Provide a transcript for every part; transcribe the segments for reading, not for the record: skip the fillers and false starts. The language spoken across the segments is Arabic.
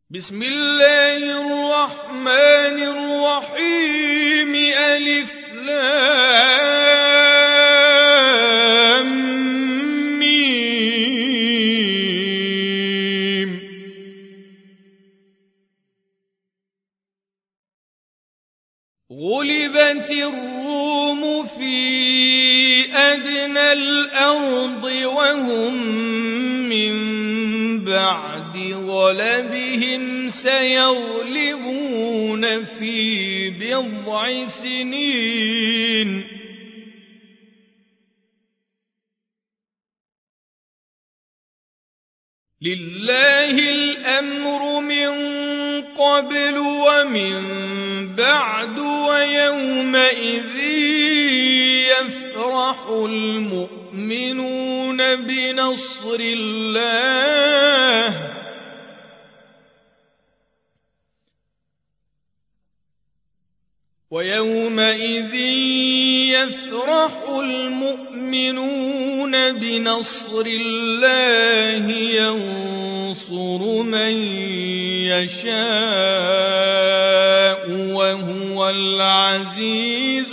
بسم الله الرحمن الرحيم. ألف لام ميم. غلبت الروم في أدنى الأرض وهم من بعد غلبهم سيغلبون في بضع سنين. لله الأمر من قبل ومن بعد ويومئذ يفرح المؤمنون بنصر الله. ويومئذ يفرح المؤمنون بنصر الله ينصر من يشاء وهو العزيز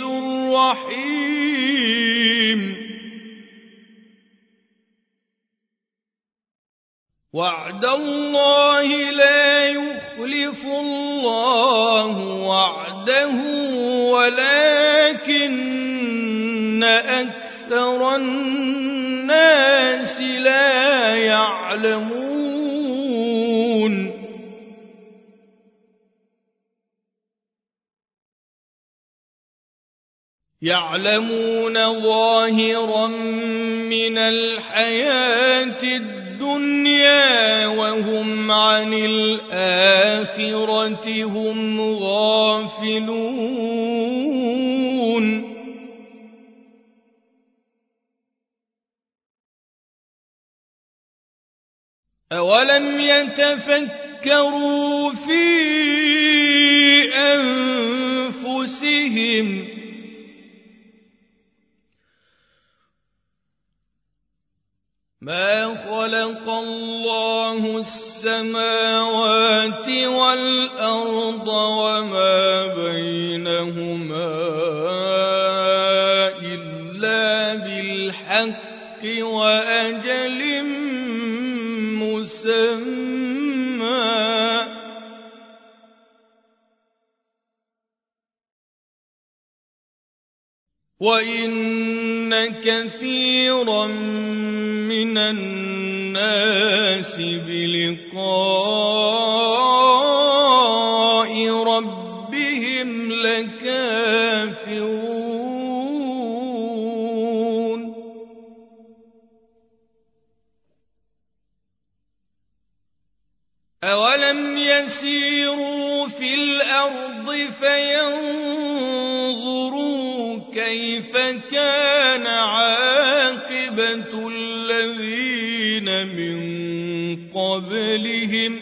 الرحيم. وعد الله لا يخلف الله وعده ولكن أكثر الناس لا يعلمون. يعلمون ظاهرا من الحياة الدنيا وهم عن الآخرة هم غافلون. أولم يتفكروا في أنفسهم ما خلق الله السماوات والأرض وما بينهما إلا بالحق وأجل مسمى. وإن كثيرا من الناس بلقاء ربهم لكافرون. أولم يسيروا في الأرض فينظروا كيف كان عاقبة الذين من قبلهم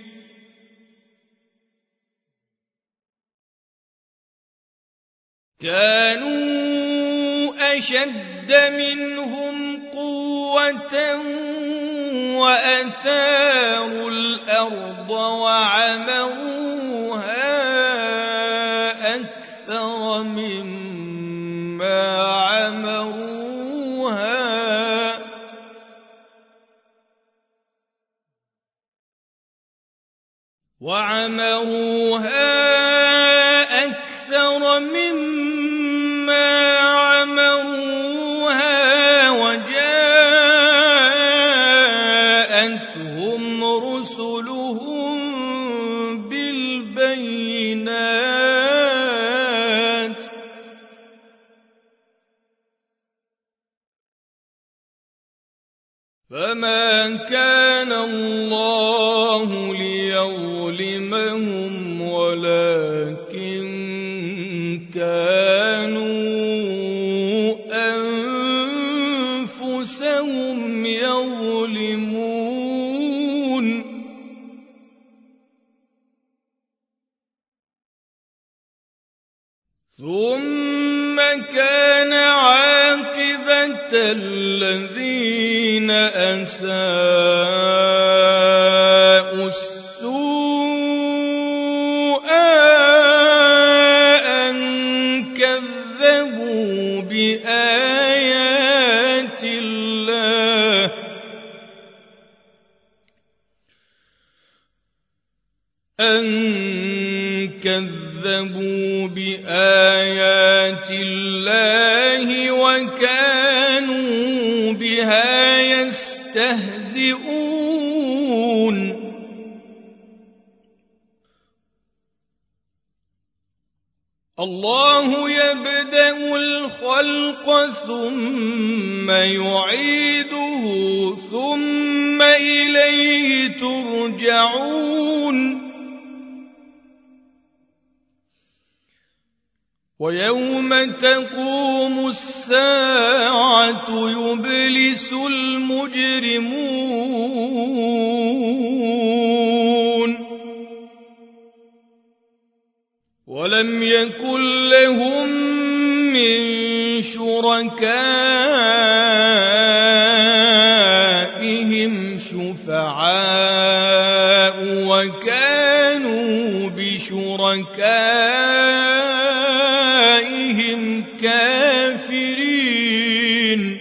كانوا أشد منهم قوة وأثاروا الأرض وعمروها أكثر مما عمروها وجاءتهم رسلهم بالبينات فما كان الله ليظلمهم ولكن كانوا أنفسهم يظلمون. ثم كان عاقبة الذين أساءوا السوء بآيات الله وكانوا بها يستهزئون الله يبدأ الخلق ثم يعيده ثم إليه ترجعون ويوم تقوم الساعة يبلس المجرمون ولم يكن لهم من شركائهم شفعاء وكانوا بشركائهم كافرين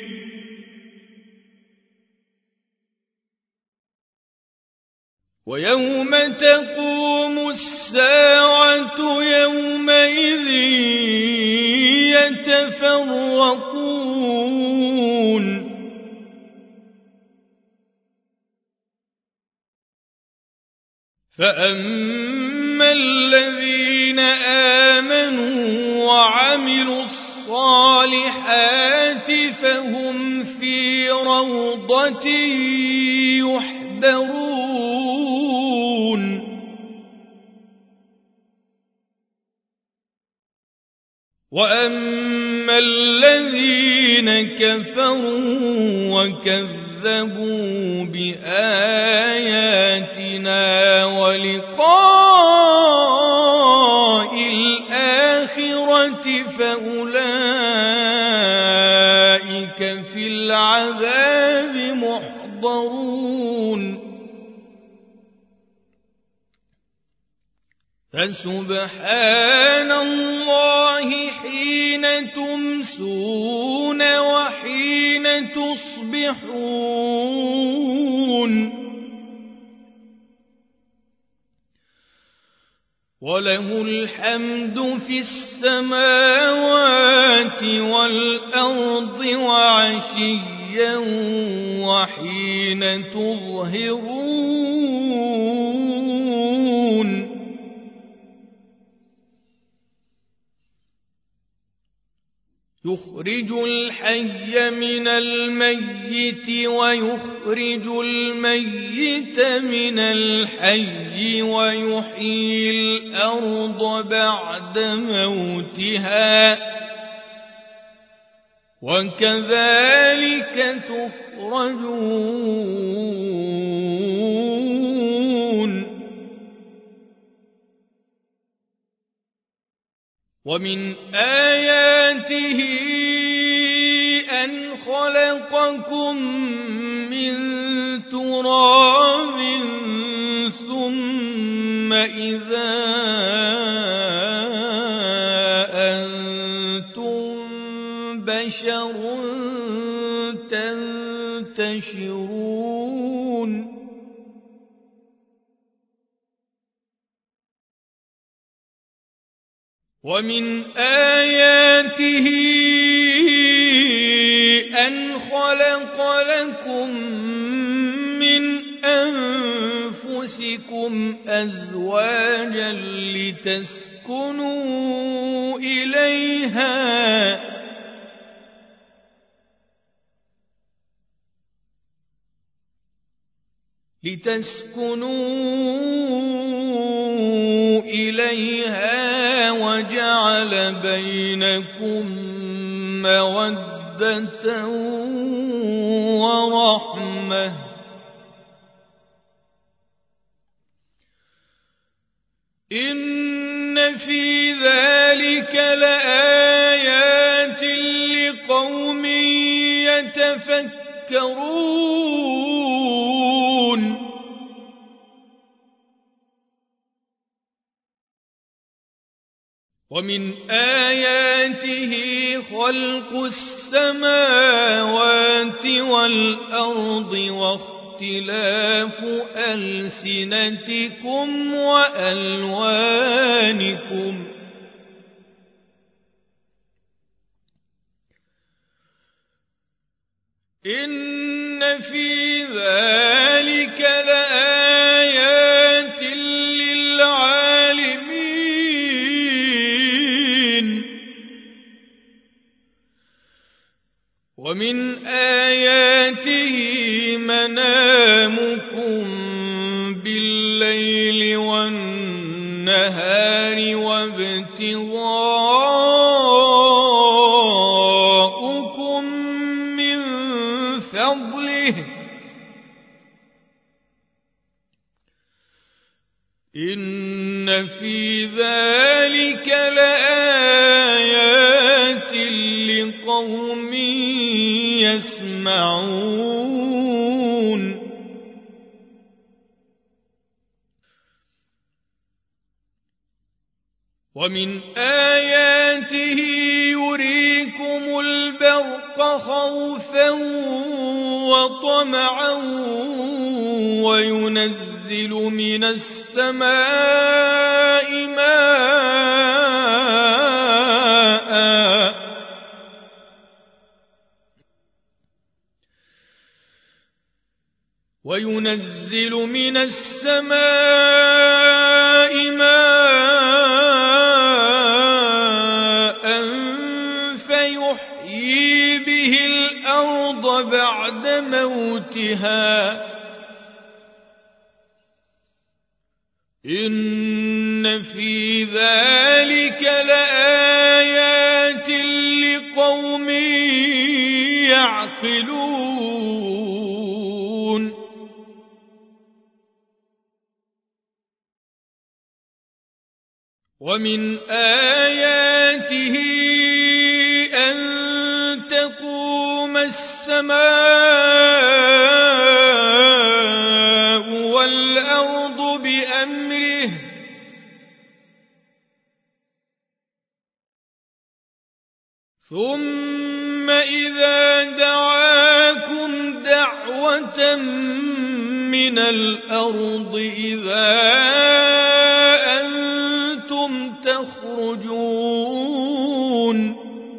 ويوم تقوم الساعة يومئذ يتفرقون فأما الذين آمنوا وعملوا الصالحات فهم في روضة يحبرون وأما الذين كفروا وكذبوا بآياتنا ولقاء الآخرة فأولئك في العذاب محضرون فسبحان الله حين تمسون وحين تصبحون وله الحمد في السماوات والأرض وعشيا وحين تظهرون يخرج الحي من الميت ويخرج الميت من الحي ويحيي الأرض بعد موتها وكذلك تخرجون ومن آياته أن خلقكم من تراب ثم إذا أنتم بشر تنتشرون ومن آياته أن خلق لكم من أنفسكم أزواجا لتسكنوا إليها وجعل بينكم مودة ورحمة إن في ذلك لآيات لقوم يتفكرون. ومن آياته خلق السماوات والأرض واختلاف ألسنتكم وألوانكم إن في ذلك لآيات للعالمين ومن آياته منامكم بالليل والنهار وابتغاؤكم من فضله إن في ذلك لآيات لقوم يسمعون ومن آياته يريكم البرق خوفا وطمعا وينزل من السماء ماء فيحيي به الأرض بعد موتها إن في ذلك لآيات لقوم يعقلون ومن آياته أن تقوم السماء والأرض بأمره ثم إذا دعاكم دعوة من الأرض إذا أنتم تخرجون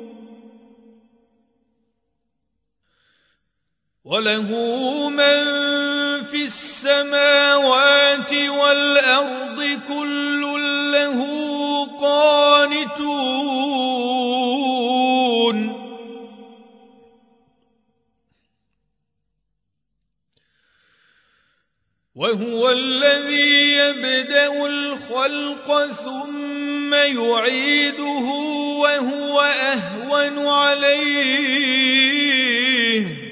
وله من في السماوات والأرض كل له قانتون وهو الذي يبدأ الخلق ثم يعيده وهو أهون عليه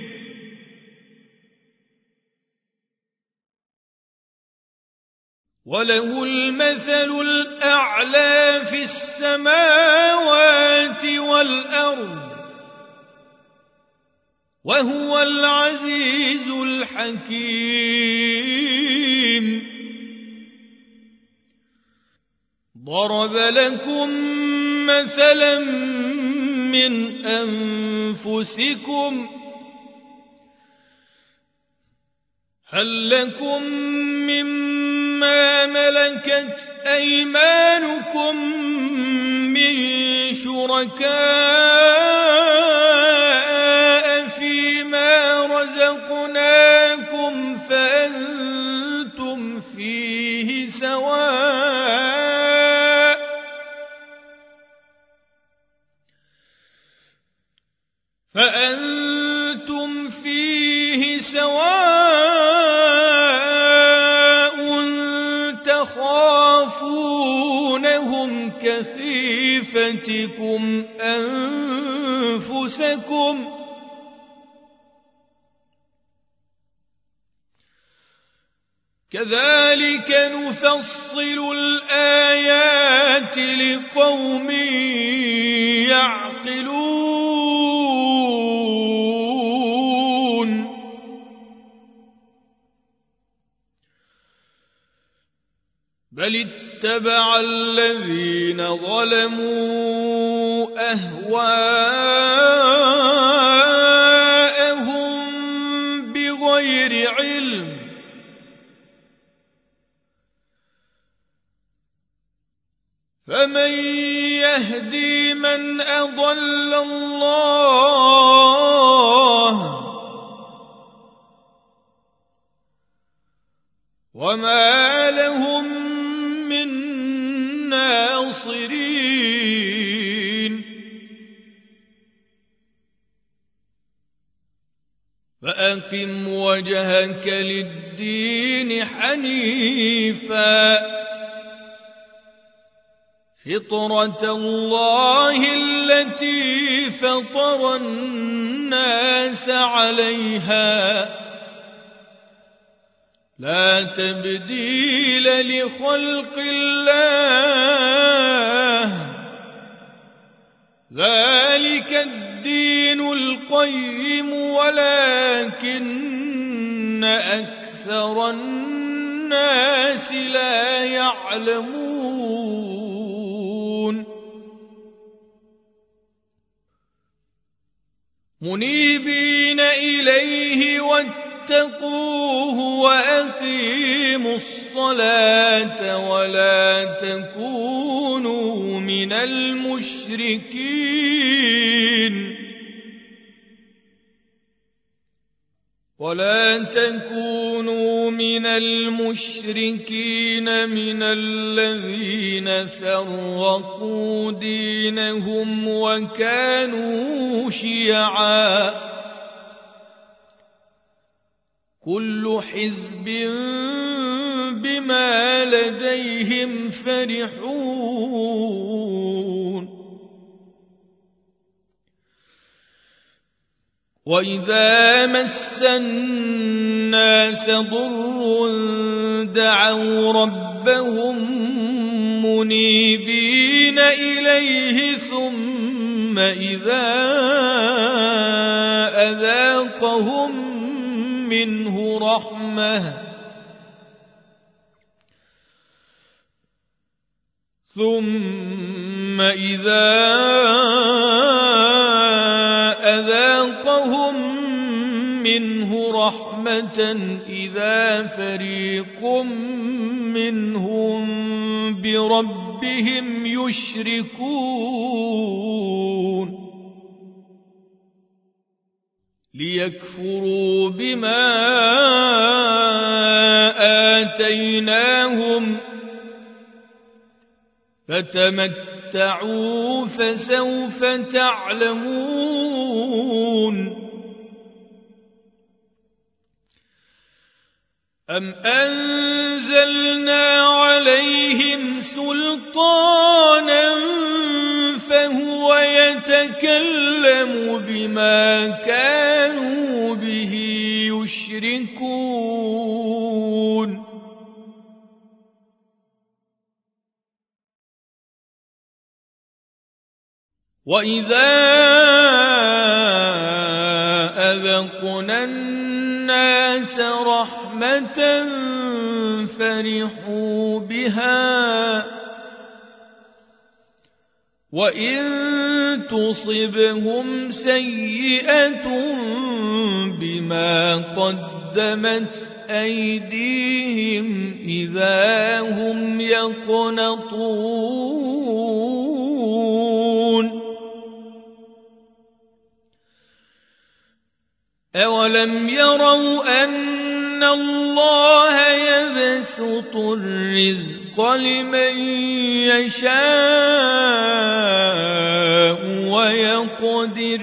وله المثل الأعلى في السماوات والأرض وهو العزيز الحكيم ضرب لكم مثلا من أنفسكم هل لكم مما ملكت أيمانكم من شركاء فيما رزقناكم فأنتم فيه سواء تخافونهم كخيفتكم أنفسكم كذلك نفصل الآيات لقوم يعقلون بل اتبع الذين ظلموا أهواءهم بغير علم فمن يهدي من أضل الله وما لهم من ناصرين فأقم وجهك للدين حنيفا فطرة الله التي فطر الناس عليها لا تبديل لخلق الله ذلك الدين القيم ولكن أكثر الناس لا يعلمون منيبين إليه واتقوه وأقيموا الصلاة ولا تكونوا من المشركين من الذين فرقوا دينهم وكانوا شيعا كل حزب بما لديهم فرحون وإذا مس الناس ضر دعوا ربهم منيبين إليه ثم إذا أذاقهم منه رحمة إذا فريق منهم بربهم يشركون ليكفروا بما آتيناهم فتمتعوا فسوف تعلمون أم أنزلنا عليهم سلطانا فهو يتكلم بما كانوا به يشركون وإذا أذقنا الناس رحمة فرحوا بها وإن تصبهم سيئة بما قدمت أيديهم إذا هم يقنطون أولم يروا أن الله يبسط الرزق لمن يشاء ويقدر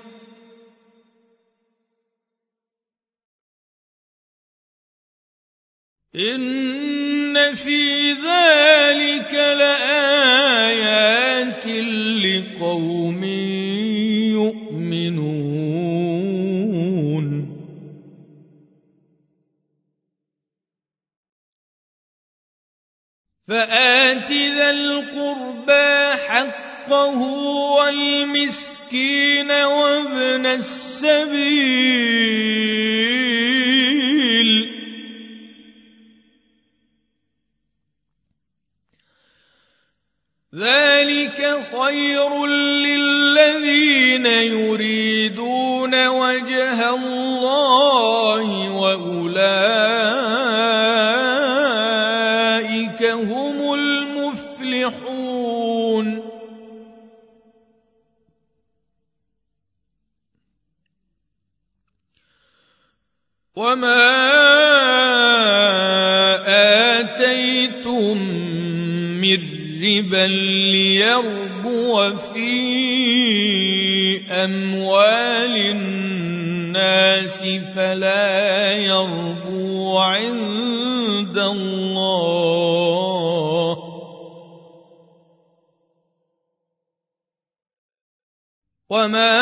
إن في ذلك لآيات لقوم يؤمنون فآت ذا القربى حقه والمسكين وابن السبيل ذلك خير للذين يريدون وجه الله وأولئك هم المفلحون وما آتيتم من ربا ليربو في أموال الناس فلا يربو عند الله وما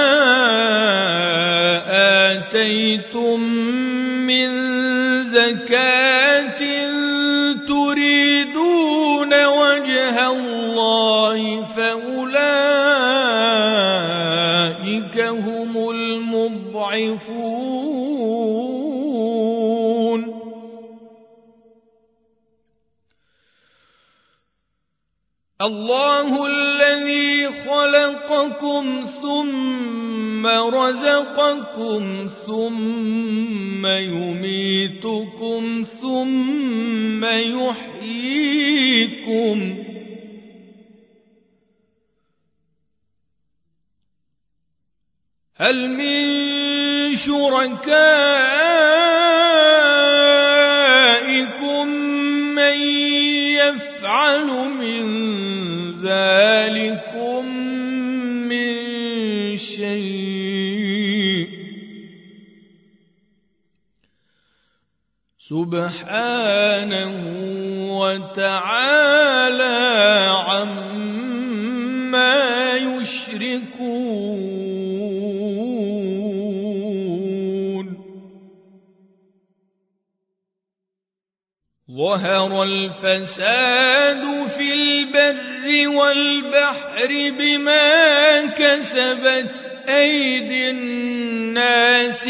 آتيتم من زكاة تريدون وجه الله فأولئك هم المضعفون الله الذي خلقكم ثم رزقكم ثم يميتكم ثم يحييكم هل من شركائكم من يفعل من ذلكم من شيء سبحانه وتعالى عما يشركون ظهر الفساد في البر والبحر بما كسبت أيدي الناس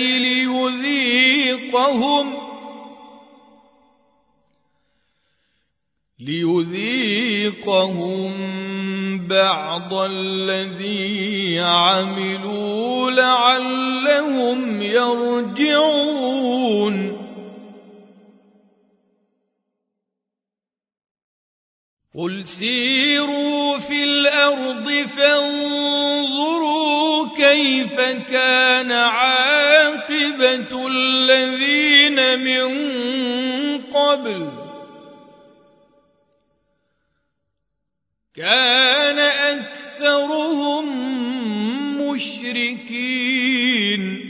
ليذيقهم بعض الذي عملوا لعلهم يرجعون قل سيروا في الأرض فانظروا كيف كان عاقبة الذين من قبل كان أكثرهم مشركين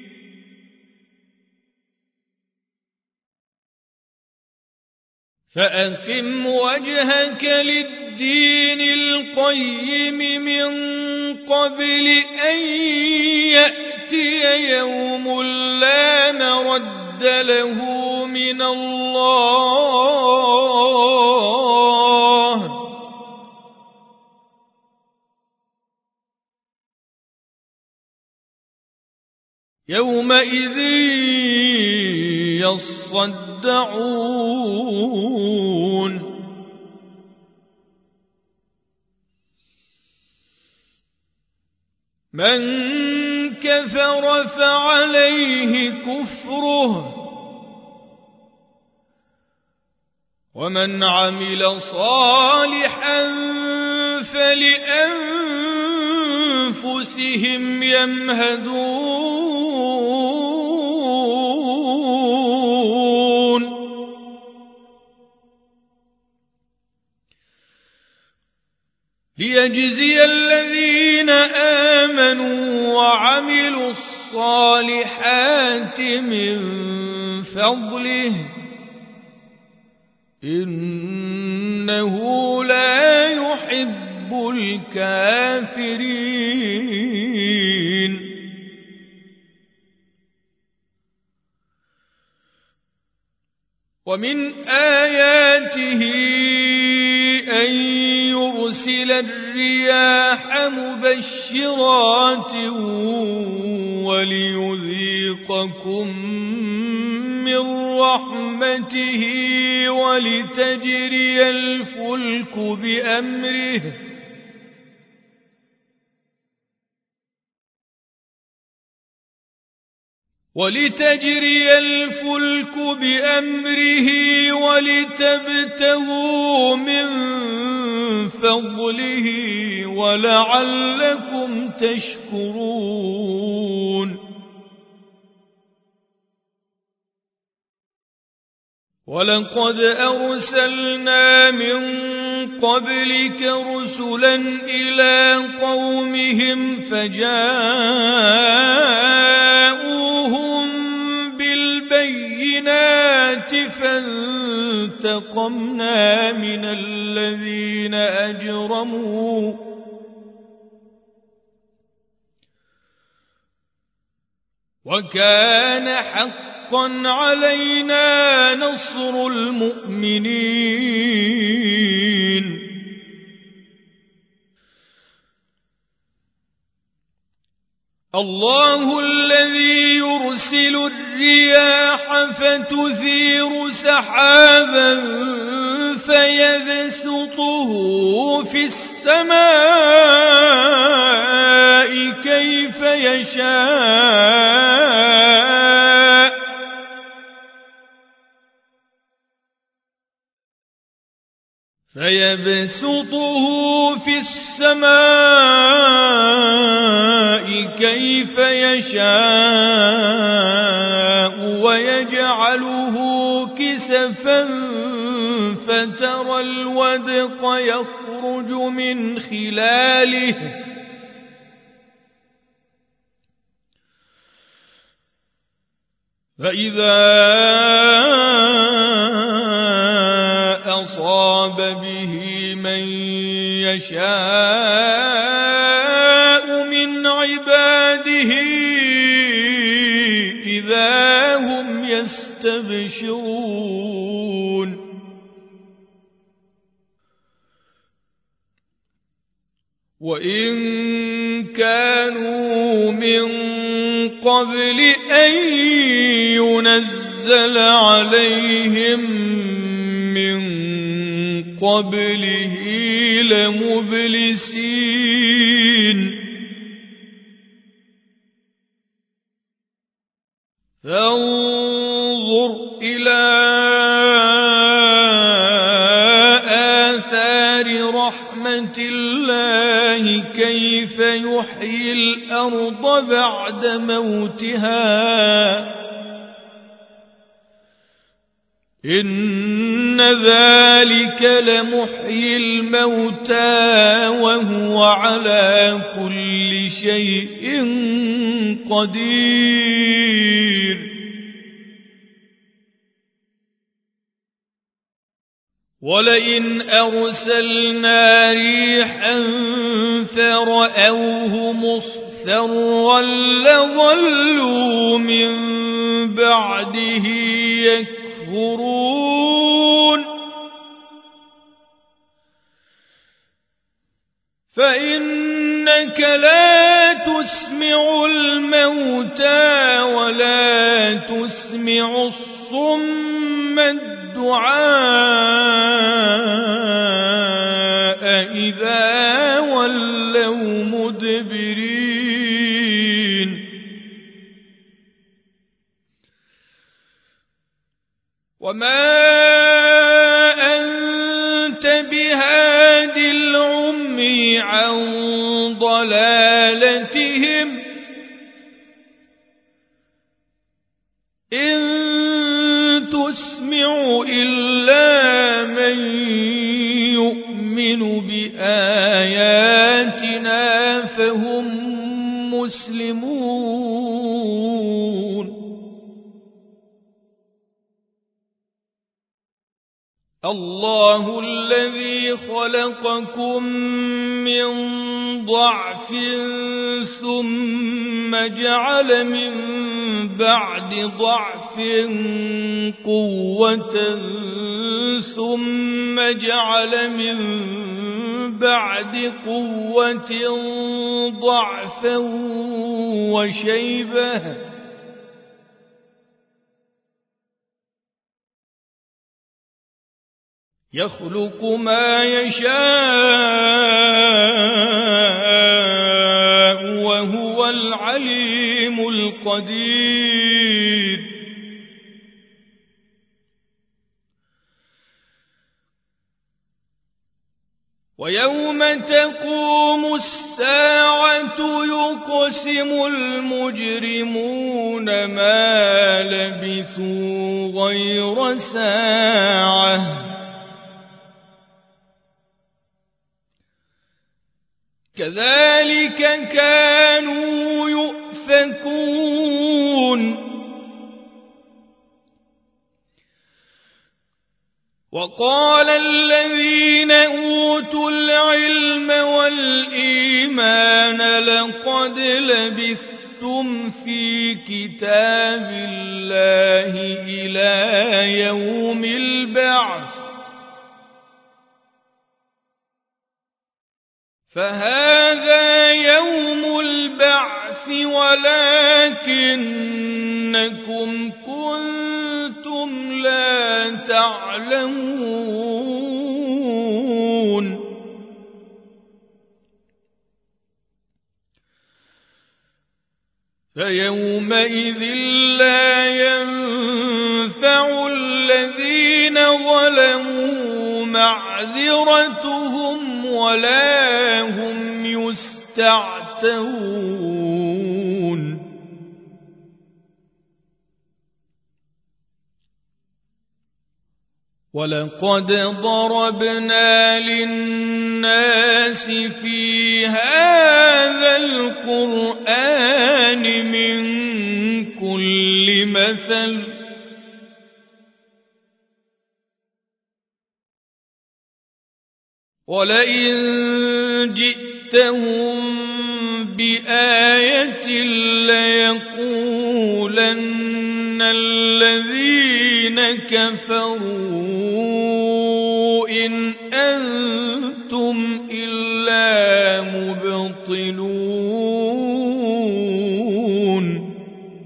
فأقم وجهك للدين القيم من قبل أن يأتي يوم لا مرد له من الله يومئذ يصدعون من كفر فعليه كفره ومن عمل صالحا فلأنفسهم يمهدون ليجزي الذين آمنوا وعملوا الصالحات من فضله إنه لا يحب الكافرين ومن آياته أن يرسل الرياح مبشرات وليذيقكم من رحمته ولتجري الفلك بأمره ولتبتغوا من فضله ولعلكم تشكرون ولقد أرسلنا من قبلك رسلا إلى قومهم فجاءوهم بالبينات فانتقمنا من الذين أجرموا وكان حقا علينا نصر المؤمنين الله الذي يرسل الرياح فتثير سحابا فيبسطه في السماء كيف يشاء ويجعله كسفا فترى الودق يخرج من خلاله فإذا أصاب به من يشاء من عباده إذا هم يستبشرون وإن كانوا من قبل أن ينزل عليهم من قبله لمبلسين فانظر إلى آثار رحمة الله كيف يحيي الأرض بعد موتها إن ذلك لمحيي الموتى وهو على كل شيء قدير ولئن أرسلنا ريحا فرأوه مصفرا لظلوا من بعده يكفرون فإنك لا تسمع الموتى ولا تسمع الصم الدعاء إذا ولوا مدبرين وما أنت بهاد العمي عن ضلالتهم إن تسمع إلا من يؤمن بآياتنا فهم مسلمون الله الذي خلقكم من ضعف ثم جعل من بعد ضعف قوة ثم جعل من بعد قوة ضعفا وشيبة يخلق ما يشاء وهو العليم القدير ويوم تقوم الساعة يقسم المجرمون ما لبثوا غير ساعة كذلك كانوا يؤفكون وقال الذين أوتوا العلم والإيمان لقد لبثتم في كتاب الله إلى يوم البعث فهذا يوم البعث ولكنكم كنتم لا تعلمون فيومئذ لا ينفع الذين ظلموا معذرتهم ولا هم يستعتبون ولقد ضربنا للناس في هذا القرآن من كل مثل ولئن جئتهم بآية ليقولن الذين كفروا إن أنتم إلا مبطلون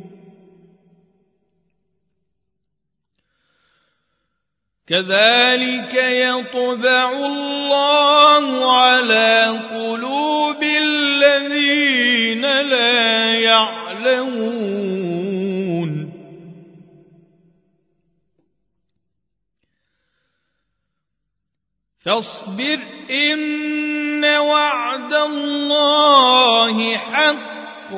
كذلك يطبع الله على قلوب الذين لا يعلمون فاصبر إن وعد الله حق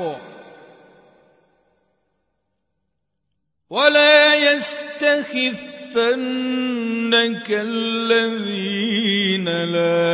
ولا يستخفنك الذين لا